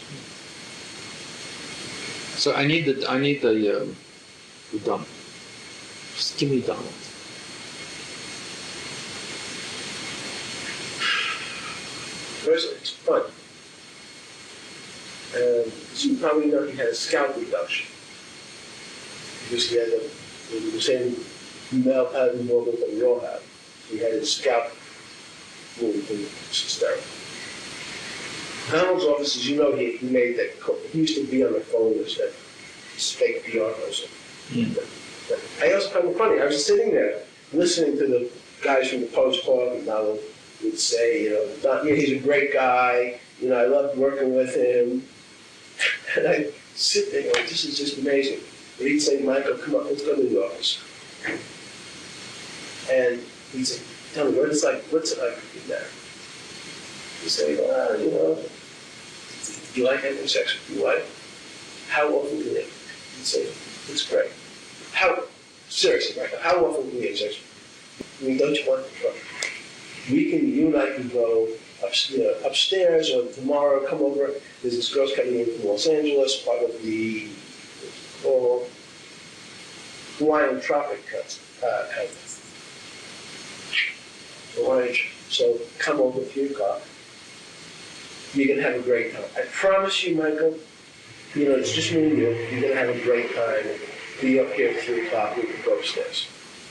So I need the dump. Just give me Donald. First, it's fun. And you probably know he had a scalp reduction. Because he had the same male pattern movement that we all have. He had his scalp moved and sterile. Donald's office, as you know, he made that. He used to be on the phone with that fake PR person. I also found it funny. I was sitting there listening to the guys from the Post talk, and Donald would say, he's a great guy. I loved working with him. And I'd sit there going, this is just amazing. But he'd say, Michael, come on, let's go to the office. And he'd say, tell me, what's it like in there? He'd say, do you like having sex with your wife? How often do you have? He'd say, it's great. Seriously, Michael, how often do you have sex? I mean, don't you want the trouble? You and I can go upstairs, or tomorrow come over. There's this girl's coming in from Los Angeles, part of the Hawaiian Tropic Contest. So come over at 3:00. You're going to have a great time. I promise you, Michael, it's just me and you. You're going to have a great time. Be up here at 3:00. We can go upstairs.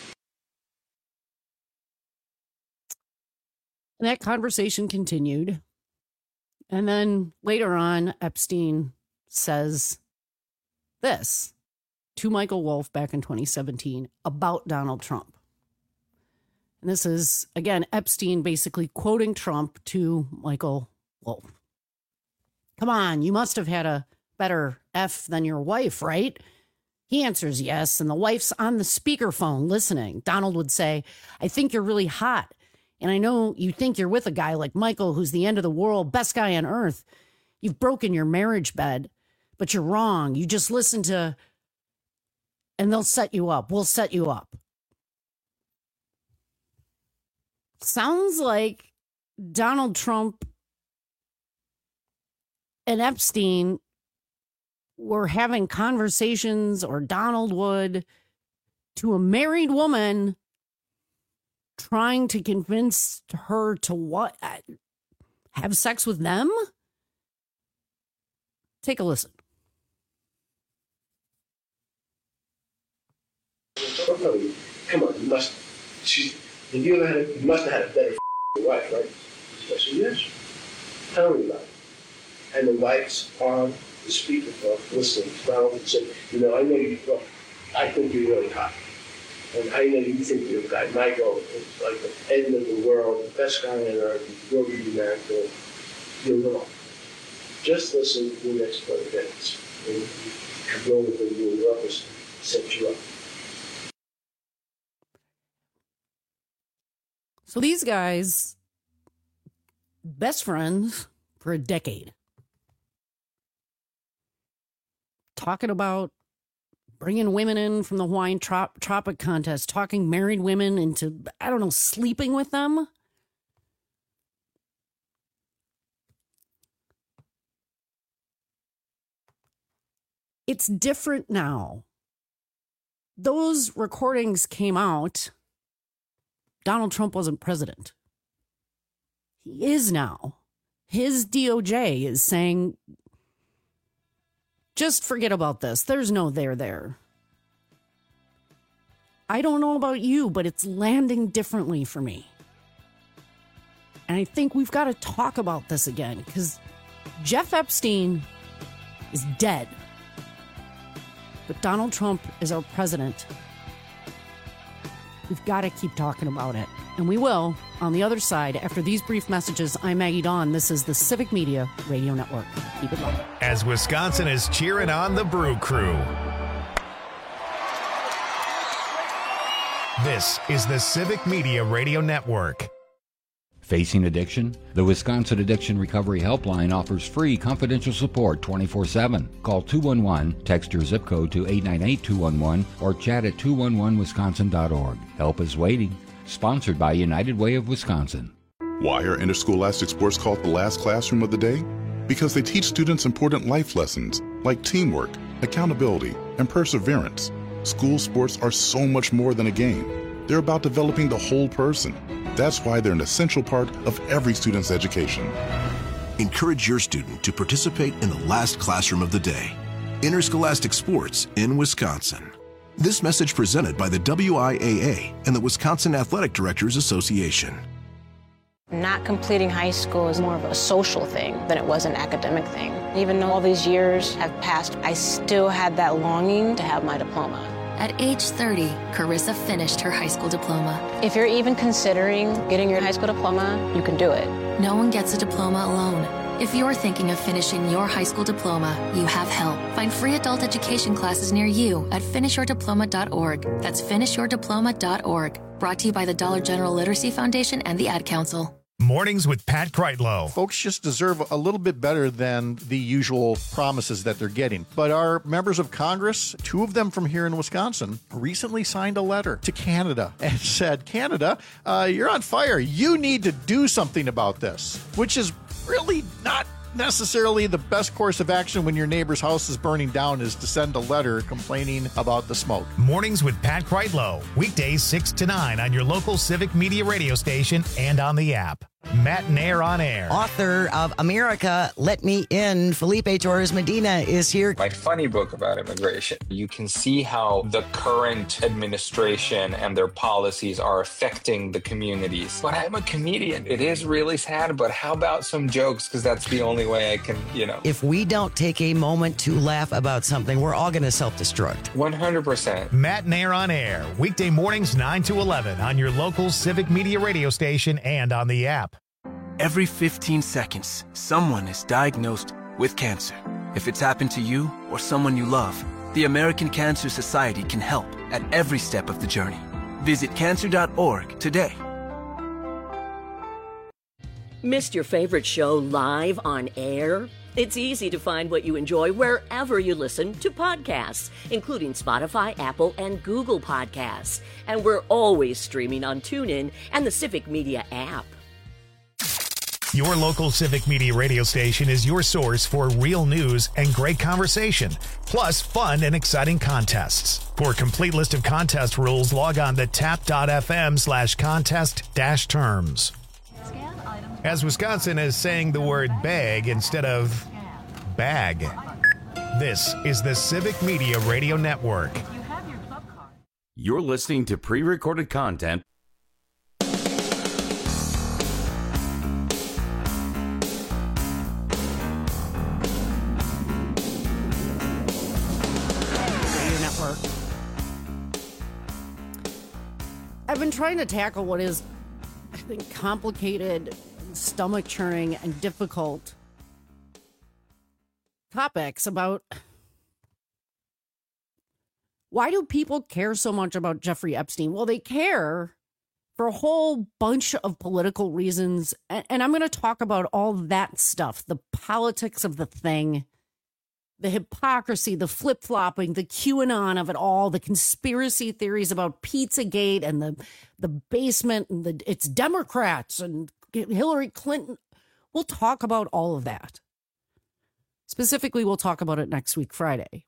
And that conversation continued. And then later on, Epstein says this to Michael Wolff back in 2017 about Donald Trump. And this is, again, Epstein basically quoting Trump to Michael Wolff. Come on, you must have had a better F than your wife, right? He answers yes, and the wife's on the speakerphone listening. Donald would say, I think you're really hot. And I know you think you're with a guy like Michael, who's the end of the world, best guy on earth. You've broken your marriage bed, but you're wrong. You just listen to, and they'll set you up. We'll set you up. Sounds like Donald Trump and Epstein were having conversations, or Donald would, to a married woman, trying to convince her to what? Have sex with them? Take a listen. Come on, you must have had a better wife, right? I said, yes. Tell me about it. And the wife's on the speakerphone listening. Donald said, I think you're really hot. And I know you think you're a guy. Michael is like the end of the world, the best guy on earth. You will be married to him. You're wrong. Just listen to the next 20 minutes. And come over to you in the office, set you up. So these guys, best friends for a decade, talking about bringing women in from the Hawaiian Tropic Contest, talking married women into, sleeping with them. It's different now. Those recordings came out. Donald Trump wasn't president. He is now. His DOJ is saying, just forget about this. There's no there. I don't know about you, but it's landing differently for me. And I think we've got to talk about this again because Jeff Epstein is dead. But Donald Trump is our president. We've got to keep talking about it. And we will on the other side after these brief messages. I'm Maggie Dawn. This is the Civic Media Radio Network. Keep it locked. As Wisconsin is cheering on the Brew Crew. This is the Civic Media Radio Network. Facing addiction? The Wisconsin Addiction Recovery Helpline offers free confidential support 24/7. Call 211, text your zip code to 898-211, or chat at 211wisconsin.org. Help is waiting. Sponsored by United Way of Wisconsin. Why are interscholastic sports called the last classroom of the day? Because they teach students important life lessons like teamwork, accountability, and perseverance. School sports are so much more than a game. They're about developing the whole person. That's why they're an essential part of every student's education. Encourage your student to participate in the last classroom of the day. Interscholastic sports in Wisconsin. This message presented by the WIAA and the Wisconsin Athletic Directors Association. Not completing high school is more of a social thing than it was an academic thing. Even though all these years have passed, I still had that longing to have my diploma. At age 30, Carissa finished her high school diploma. If you're even considering getting your high school diploma, you can do it. No one gets a diploma alone. If you're thinking of finishing your high school diploma, you have help. Find free adult education classes near you at finishyourdiploma.org. That's finishyourdiploma.org. Brought to you by the Dollar General Literacy Foundation and the Ad Council. Mornings with Pat Kreitlow. Folks just deserve a little bit better than the usual promises that they're getting. But our members of Congress, two of them from here in Wisconsin, recently signed a letter to Canada and said, Canada, you're on fire. You need to do something about this, which is really not necessarily the best course of action when your neighbor's house is burning down, is to send a letter complaining about the smoke. Mornings with Pat Kreitlow. Weekdays 6 to 9 on your local Civic Media radio station and on the app. Matt Nair on air. Author of America, Let Me In, Felipe Torres Medina is here. My funny book about immigration. You can see how the current administration and their policies are affecting the communities. But I'm a comedian. It is really sad, but how about some jokes? Because that's the only way I can, If we don't take a moment to laugh about something, we're all going to self-destruct. 100%. Matt Nair on air. Weekday mornings 9 to 11 on your local Civic Media radio station and on the app. Every 15 seconds, someone is diagnosed with cancer. If it's happened to you or someone you love, the American Cancer Society can help at every step of the journey. Visit cancer.org today. Missed your favorite show live on air? It's easy to find what you enjoy wherever you listen to podcasts, including Spotify, Apple, and Google Podcasts. And we're always streaming on TuneIn and the Civic Media app. Your local Civic Media radio station is your source for real news and great conversation, plus fun and exciting contests. For a complete list of contest rules, log on to tap.fm/contest-terms. As Wisconsin is saying the word bag instead of bag. This is the Civic Media Radio Network. You're listening to pre-recorded content. I've been trying to tackle what is, I think, complicated, stomach-churning, and difficult topics about why do people care so much about Jeffrey Epstein? Well, they care for a whole bunch of political reasons, and I'm going to talk about all that stuff, the politics of the thing, the hypocrisy, the flip-flopping, the QAnon of it all, the conspiracy theories about Pizzagate and the basement and it's Democrats and Hillary Clinton. We'll talk about all of that. Specifically, we'll talk about it next week, Friday.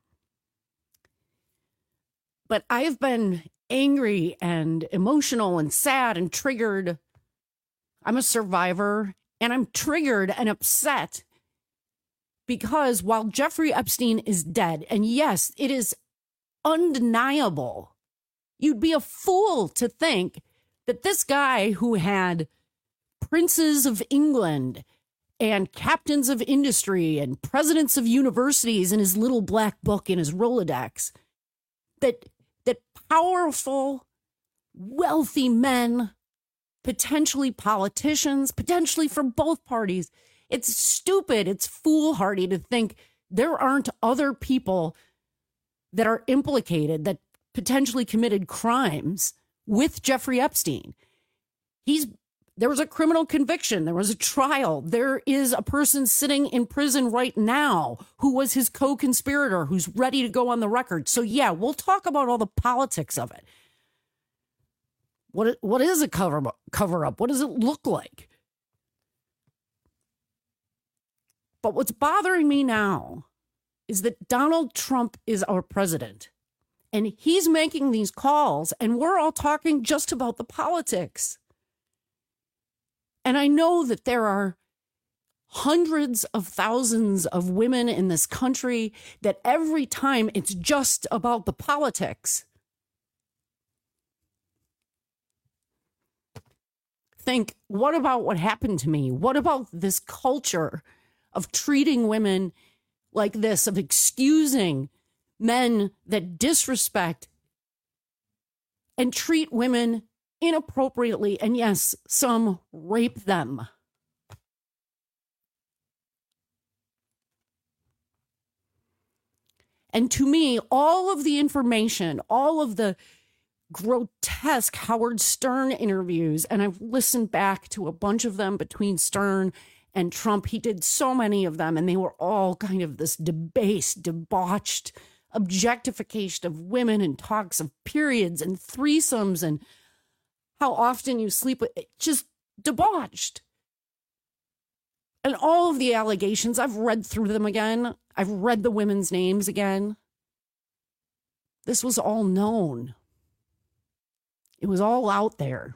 But I've been angry and emotional and sad and triggered. I'm a survivor, and I'm triggered and upset because while Jeffrey Epstein is dead, and yes, it is undeniable, you'd be a fool to think that this guy who had princes of England and captains of industry and presidents of universities in his little black book in his Rolodex. That powerful, wealthy men, potentially politicians, potentially from both parties. It's stupid. It's foolhardy to think there aren't other people that are implicated, that potentially committed crimes with Jeffrey Epstein. There was a criminal conviction. There was a trial. There is a person sitting in prison right now who was his co-conspirator, who's ready to go on the record. So yeah, we'll talk about all the politics of it. What is a cover-up? What does it look like? But what's bothering me now is that Donald Trump is our president, and he's making these calls, and we're all talking just about the politics. And I know that there are hundreds of thousands of women in this country that every time it's just about the politics, think, what about what happened to me? What about this culture of treating women like this, of excusing men that disrespect and treat women inappropriately, and yes, some rape them? And to me, all of the information, all of the grotesque Howard Stern interviews, and I've listened back to a bunch of them between Stern and Trump. He did so many of them, and they were all kind of this debased, debauched objectification of women and talks of periods and threesomes and how often you sleep with, just debauched. And all of the allegations, I've read through them again. I've read the women's names again. This was all known. It was all out there.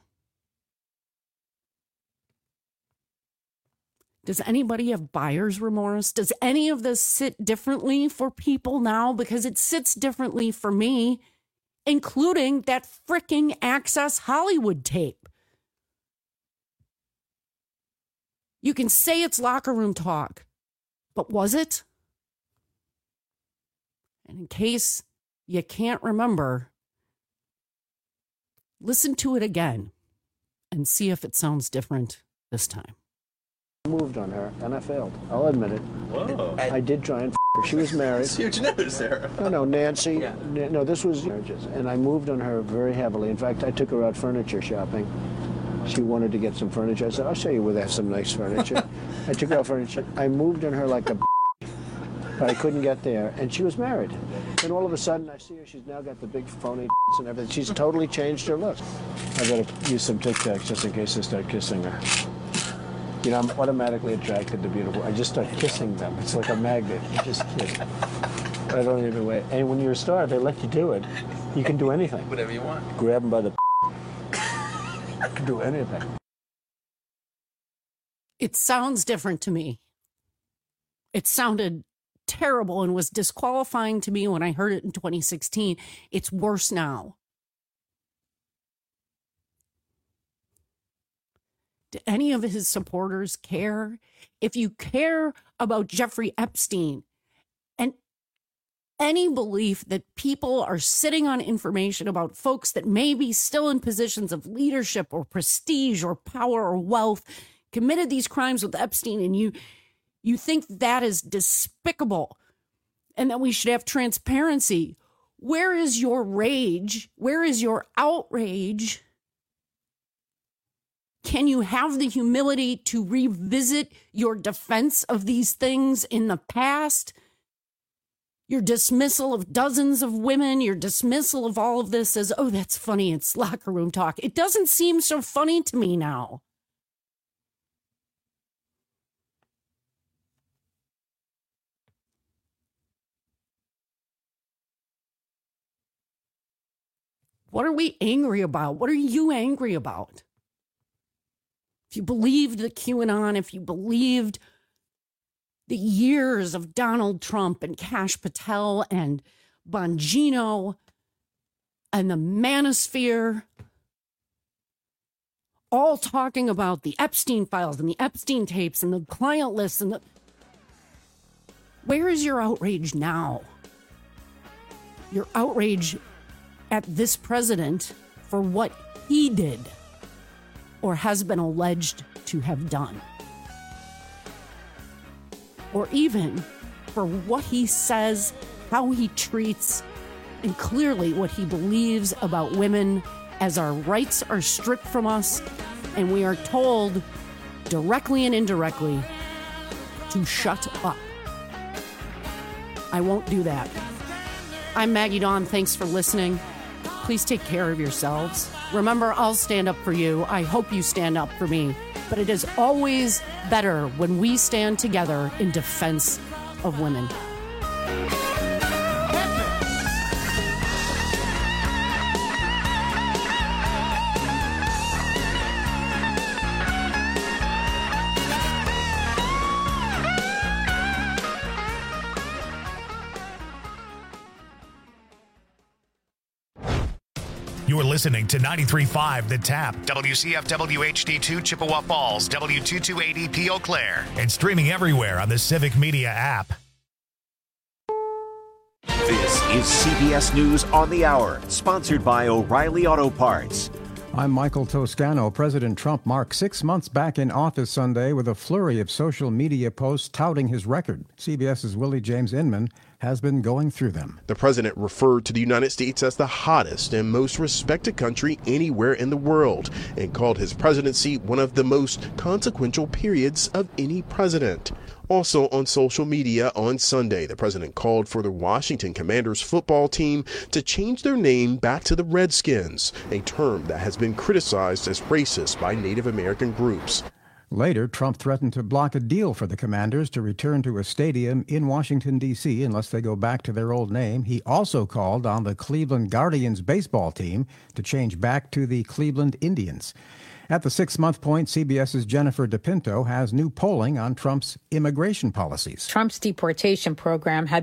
Does anybody have buyer's remorse? Does any of this sit differently for people now? Because it sits differently for me, including that fricking Access Hollywood tape. You can say it's locker room talk, but was it? And in case you can't remember, listen to it again and see if it sounds different this time. I moved on her, and I failed. I'll admit it. Whoa. I did try and her. She was married. That's huge news there. No, Nancy. Yeah. No, this was marriages. And I moved on her very heavily. In fact, I took her out furniture shopping. She wanted to get some furniture. I said, I'll show you where they have some nice furniture. I took her out furniture. I moved on her like a but I couldn't get there. And she was married. And all of a sudden, I see her. She's now got the big phony and everything. She's totally changed her look. I got to use some Tic Tacs just in case I start kissing her. You know, I'm automatically attracted to beautiful. I just start kissing them. It's like a magnet. You just kiss. I don't even wait. And when you're a star, they let you do it. You can do anything. Whatever you want. Grab them by the you can do anything. It sounds different to me. It sounded terrible and was disqualifying to me when I heard it in 2016. It's worse now. Do any of his supporters care? If you care about Jeffrey Epstein and any belief that people are sitting on information about folks that may be still in positions of leadership or prestige or power or wealth, committed these crimes with Epstein, and you think that is despicable and that we should have transparency, where is your rage? Where is your outrage? Can you have the humility to revisit your defense of these things in the past? Your dismissal of dozens of women, your dismissal of all of this as, oh, that's funny, it's locker room talk. It doesn't seem so funny to me now. What are we angry about? What are you angry about? If you believed the QAnon, if you believed the years of Donald Trump and Kash Patel and Bongino and the Manosphere, all talking about the Epstein files and the Epstein tapes and the client lists and where is your outrage now? Your outrage at this president for what he did or has been alleged to have done. Or even for what he says, how he treats, and clearly what he believes about women as our rights are stripped from us and we are told directly and indirectly to shut up. I won't do that. I'm Maggie Dawn. Thanks for listening. Please take care of yourselves. Remember, I'll stand up for you. I hope you stand up for me. But it is always better when we stand together in defense of women. You're listening to 93.5 The Tap, WCFW HD2 Chippewa Falls, W228EP Eau Claire, and streaming everywhere on the Civic Media app. This is CBS News on the Hour, sponsored by O'Reilly Auto Parts. I'm Michael Toscano. President Trump marked 6 months back in office Sunday with a flurry of social media posts touting his record. CBS's Willie James Inman has been going through them. The president referred to the United States as the hottest and most respected country anywhere in the world and called his presidency one of the most consequential periods of any president. Also on social media on Sunday, the president called for the Washington Commanders football team to change their name back to the Redskins, a term that has been criticized as racist by Native American groups. Later, Trump threatened to block a deal for the Commanders to return to a stadium in Washington, D.C. unless they go back to their old name. He also called on the Cleveland Guardians baseball team to change back to the Cleveland Indians. At the 6-month point, CBS's Jennifer DePinto has new polling on Trump's immigration policies. Trump's deportation program had